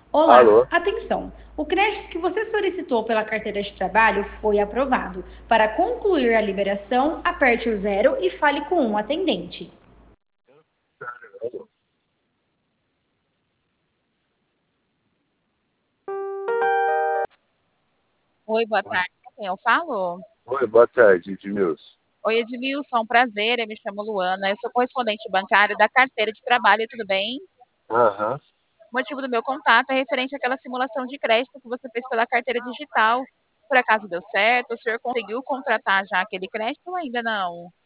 Olá, Alô? atenção! O crédito que você solicitou pela carteira de trabalho foi aprovado. Para concluir a liberação, aperte o zero e fale com um atendente. Oi, boa tarde. Com quem eu falo? Oi, boa tarde, Edmilson. Oi, Edmilson, prazer. Eu me chamo Luana. Eu sou correspondente bancário da carteira de trabalho, tudo bem? Aham. O motivo do meu contato é referente àquela simulação de crédito que você fez pela carteira digital. Por acaso deu certo? O senhor conseguiu contratar já aquele crédito ou ainda não?